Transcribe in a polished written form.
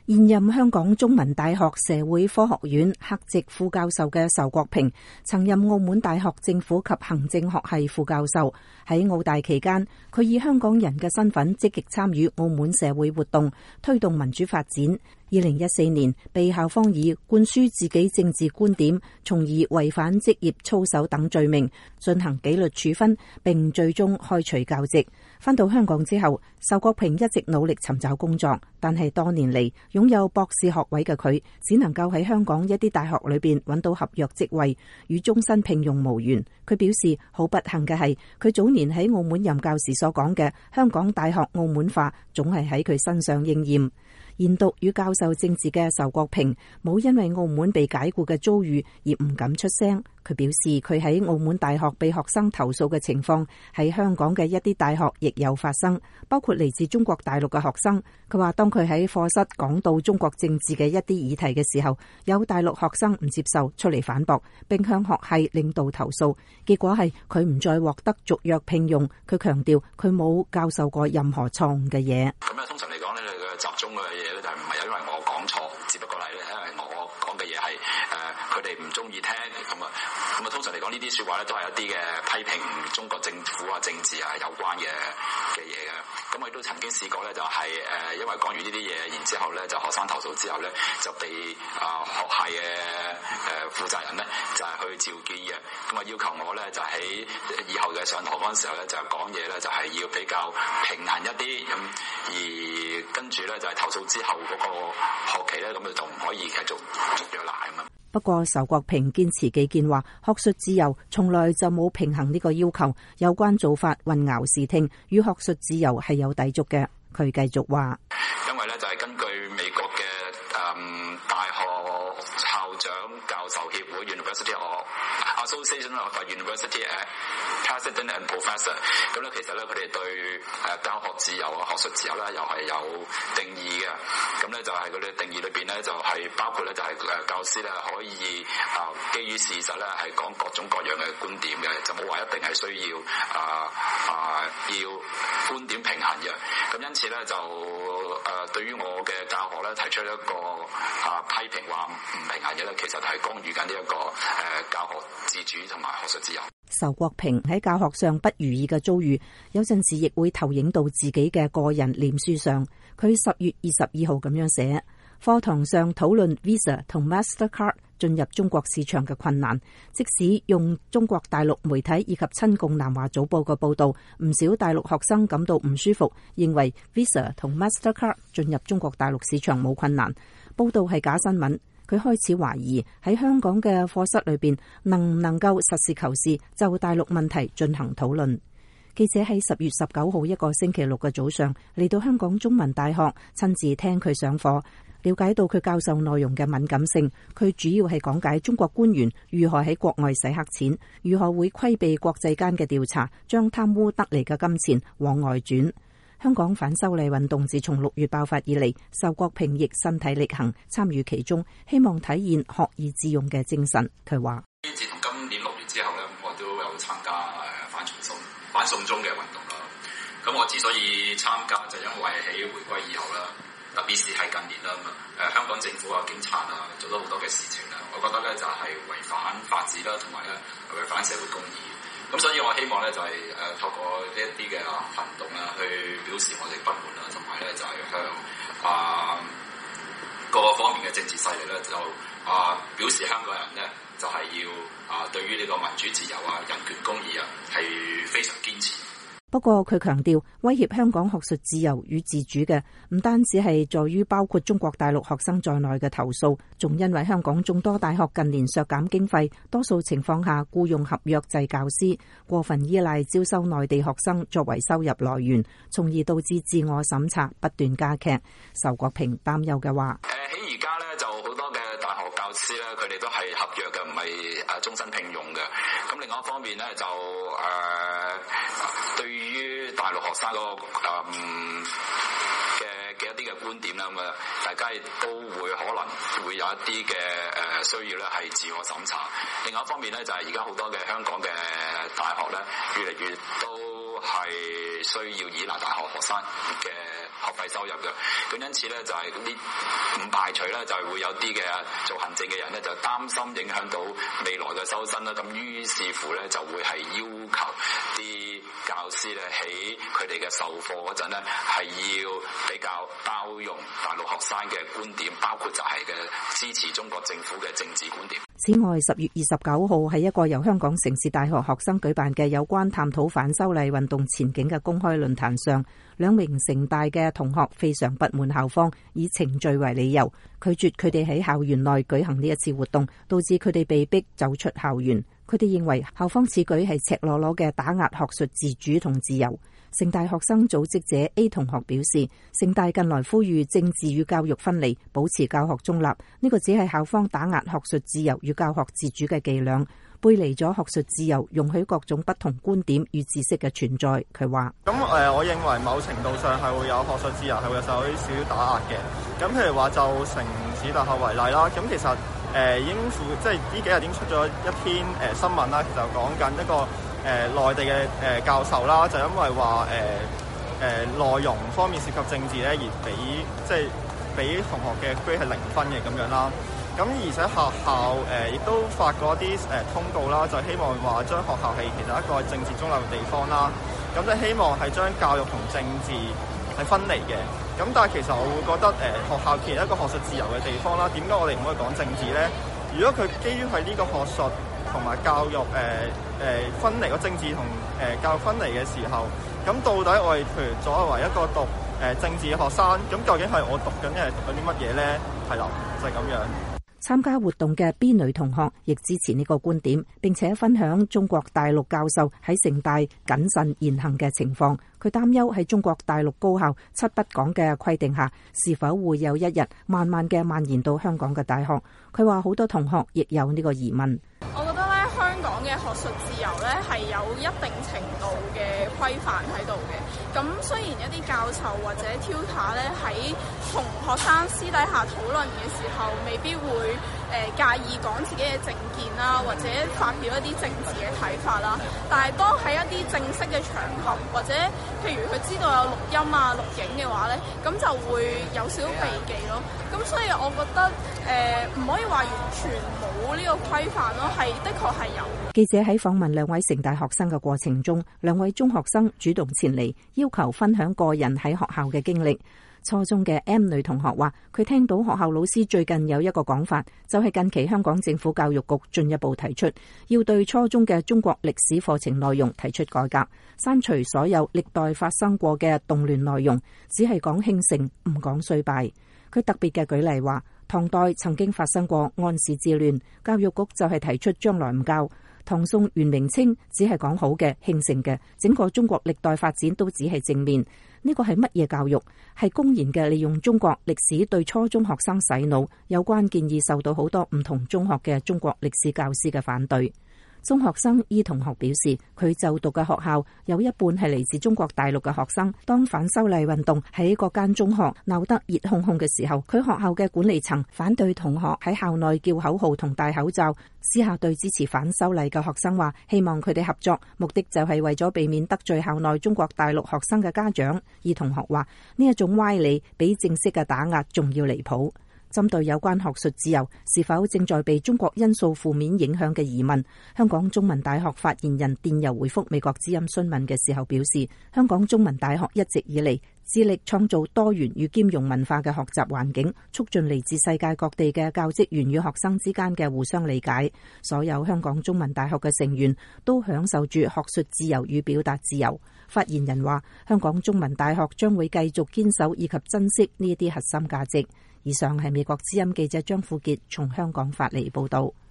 現任香港中文大學社會科學院客席副教授嘅仇國平，曾任澳門大學政府及行政學系副教授。喺澳大期間，佢以香港人嘅身份積極參與澳門社會活動，推動民主發展。2014年被校方以灌輸自己政治觀點，從而違反職業操守等罪名進行紀律處分，並最終開除教職。返到香港之後，仇國平一直努力尋找工作，但係多年嚟擁有博士學位嘅佢，只能夠喺香港一啲大學裏邊揾到合約職位，與終身聘用無緣。佢表示好不幸嘅係，佢早年喺澳門任教時所講嘅香港大學澳門化，總係喺佢身上應驗。研讀與教授政治嘅仇國平冇因為澳門被解僱嘅遭遇而唔敢出聲。佢表示佢喺澳門大學被學生投訴嘅情況喺香港嘅一啲大學亦有發生，包括嚟自中國大陸嘅學生。佢話當佢喺課室講到中國政治嘅一啲議題嘅時候，有大陸學生唔接受，出嚟反駁，並向學系領導投訴，結果係佢唔再獲得續約聘用。佢強調佢冇教授過任何錯誤嘅嘢。 咁通常嚟講咧，你嘅集中嘅嘢咧就唔係因為我講錯，只不過係因為我講嘅嘢係佢哋唔中意聽咁啊。通常嚟講呢啲説話咧都係一啲嘅批評中國政府啊、政治啊有關嘅嘢嘅。咁我亦都曾經試過咧，就係因為講完呢啲嘢，然之後咧就學生投訴之後咧就被學系嘅負責人咧就係去召見嘅。咁啊要求我咧就喺以後嘅上堂嗰陣時候咧就講嘢咧就係要比較平衡一啲咁，而跟住咧就係投訴之後嗰個學期咧咁就唔可以繼續續約啦咁啊。 不過仇國平堅持己見，話學術自由從來就冇平衡呢個要求，有關做法混淆視聽，與學術自由係有抵觸嘅。佢繼續話， 因為咧就係根據美國嘅大學校長教授協會 University of Association of University President and Professor， 咁咧其實咧佢哋對教學自由啊、學術自由咧又係有定義嘅。咁咧就係佢哋定義裏邊咧就係包括咧就係教師咧可以基於事實咧係講各種各樣嘅觀點嘅，就冇話一定係需要要觀點平衡嘅。咁因此咧就對於我嘅教學咧提出一個批評話唔平衡嘅咧，其實係干預緊呢一個教學自主同埋學術自由。 仇國平喺教學上不如意嘅遭遇，有陣時亦會投影到自己嘅個人臉書上。佢10月22號咁樣寫：課堂上討論 Visa 同 Mastercard 進入中國市場嘅困難，即使用中國大陸媒體以及親共南華早報嘅報道，唔少大陸學生感到唔舒服，認為 Visa 同 Mastercard 進入中國大陸市場冇困難，報道係假新聞。佢開始懷疑喺香港嘅課室裏邊能唔能夠實事求是就大陸問題進行討論。記者喺10月19號一個星期六嘅早上嚟到香港中文大學，親自聽佢上課，了解到佢教授內容嘅敏感性。佢主要係講解中國官員如何喺國外洗黑錢，如何會規避國際間嘅調查，將貪污得嚟嘅金錢往外轉。香港反修例運動自從6月爆發以嚟，仇國平亦身體力行參與其中，希望體現學以致用嘅精神。佢話： 自從今年6月之後咧，我都有參加反送中嘅運動啦。咁我之所以參加，就因為喺回歸以後啦，特別是係近年啦，香港政府啊、警察啊做咗好多嘅事情啦，我覺得咧就係違反法治啦，同埋咧違反社會公義。咁所以我希望咧就係透過呢一啲嘅行動啦，去表示我哋不滿啦，同埋咧就係向各個方面嘅政治勢力咧就表示香港人咧就係要對於呢個民主自由啊、人權公義啊係非常堅持。 不過佢強調，威脅香港學術自由與自主嘅唔單止係在於包括中國大陸學生在內嘅投訴，仲因為香港眾多大學近年削減經費，多數情況下僱用合約制教師，過分依賴招收內地學生作為收入來源，從而導致自我審查不斷加劇。仇國平擔憂嘅話： 喺而家咧就好多嘅大學教師咧，佢哋都係合約嘅，唔係終身聘用嘅。咁另外一方面咧就對於大陸學生嗰個嘅一啲嘅觀點啦，咁啊，大家亦都會可能會有一啲嘅需要咧，係自我審查。另外一方面咧，就係而家好多嘅香港嘅大學咧，越嚟越都係需要依賴大學學生嘅學費收入嘅。咁因此咧，就係呢唔排除咧就係會有啲嘅做行政嘅人咧就擔心影響到未來嘅收生啦，咁於是乎咧就會係要求啲教師咧喺佢哋嘅授課嗰陣咧係要比較包容大陸學生嘅觀點，包括就係嘅支持中國政府嘅政治觀點。 此外，10月29號喺一個由香港城市大學學生舉辦嘅有關探討反修例運動前景嘅公開論壇上，2名城大嘅同學非常不滿校方以程序為理由，拒絕佢哋喺校園內舉行呢一次活動，導致佢哋被逼走出校園。佢哋認為校方此舉係赤裸裸嘅打壓學術自主同自由。城大學生組織者 A 同學表示，城大近來呼籲政治與教育分離，保持教學中立，呢個只係校方打壓學術自由與教學自主嘅伎倆，背離咗學術自由容許各種不同觀點與知識嘅存在。佢話： 我認為某程度上係會有學術自由係會受啲少少打壓嘅。咁譬如話就城市大學為例啦，咁其實已經即係呢幾日已經出咗一篇新聞啦，就講緊一個內地嘅教授啦，就因為話內容方面涉及政治咧，而俾同學嘅 grade 係0分嘅咁樣啦。咁而且學校亦都發過一啲通告啦，就希望話將學校係其實一個政治中立嘅地方啦。咁就希望係將教育同政治係分離嘅。咁但係其實我會覺得學校其實一個學術自由嘅地方啦，點解我哋唔可以講政治咧？如果佢基於喺呢個學術同埋教育分離個政治同教育分離嘅時候，咁到底我哋譬如作為一個讀政治嘅學生，咁究竟係我讀緊係讀緊啲乜嘢咧？係啦，就係咁樣。 參加活動嘅 B 女同學亦支持呢個觀點，並且分享中國大陸教授喺城大謹慎言行嘅情況。佢擔憂喺中國大陸高校七不講嘅規定下，是否會有一日慢慢嘅蔓延到香港嘅大學。佢話好多同學亦有呢個疑問。 我覺得咧，香港嘅學術自由咧係有一定程度嘅規範喺度嘅。咁雖然一啲教授或者 tutor 咧喺同學生私底下討論嘅時候，未必會介意講自己嘅政見啦，或者發表一啲政治嘅睇法啦。但係當喺一啲正式嘅場合，或者譬如佢知道有錄音啊、錄影嘅話咧，咁就會有少少避忌咯。咁所以我覺得唔可以話完全冇呢個規範咯，係的確係有。 記者喺訪問2位城大學生嘅過程中，2位中學生主動前嚟要求分享個人喺學校嘅經歷。初中嘅 M 女同學話，佢聽到學校老師最近有一個講法，就係近期香港政府教育局進一步提出，要對初中嘅中國歷史課程內容提出改革，刪除所有歷代發生過嘅動亂內容，只係講興盛，唔講衰敗。佢特別嘅舉例話，唐代曾經發生過安史之亂，教育局就係提出將來唔教。唐宋元明清只係講好嘅、興盛嘅，整個中國歷代發展都只係正面。呢個係乜嘢教育？係公然嘅利用中國歷史對初中學生洗腦，有關建議受到好多唔同中學嘅中國歷史教師嘅反對。中學生 E 同學表示，佢就讀嘅學校有一半係嚟自中國大陸嘅學生。當反修例運動喺各間中學鬧得熱烘烘嘅時候，佢學校嘅管理層反對同學喺校內叫口號同戴口罩，私下對支持反修例嘅學生話，希望佢哋合作，目的就係為咗避免得罪校內中國大陸學生嘅家長。E 同學話，呢一種歪理比正式嘅打壓仲要離譜。針對有關學術自由是否正在被中國因素負面影響嘅疑問，香港中文大學發言人電郵回覆美國之音詢問嘅時候表示，香港中文大學一直以嚟致力創造多元與兼容文化嘅學習環境，促進嚟自世界各地嘅教職員與學生之間嘅互相理解。所有香港中文大學嘅成員都享受住學術自由與表達自由。發言人話，香港中文大學將會繼續堅守以及珍惜呢啲核心價值。以上係美國之音記者張富傑從香港發嚟報道。